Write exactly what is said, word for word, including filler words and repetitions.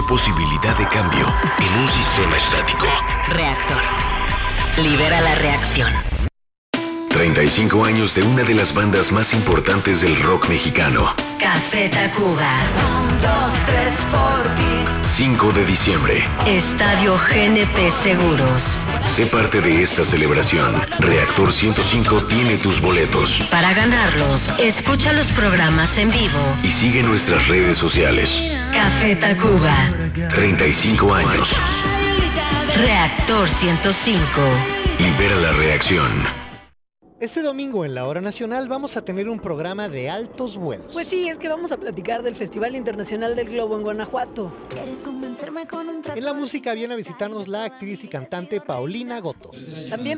posibilidad de cambio en un sistema estático. Reactor. Libera la reacción. treinta y cinco años de una de las bandas más importantes del rock mexicano. Café Tacuba. Un, dos, tres por ti. cinco de diciembre. Estadio G N P Seguros. Sé parte de esta celebración. Reactor ciento cinco tiene tus boletos. Para ganarlos, escucha los programas en vivo Y sigue nuestras redes sociales. Café Tacuba. treinta y cinco años. Reactor ciento cinco. Libera la reacción. Este domingo en la Hora Nacional vamos a tener un programa de altos vuelos. Pues sí, es que vamos a platicar del Festival Internacional del Globo en Guanajuato. En la música viene a visitarnos la actriz y cantante Paulina Goto. También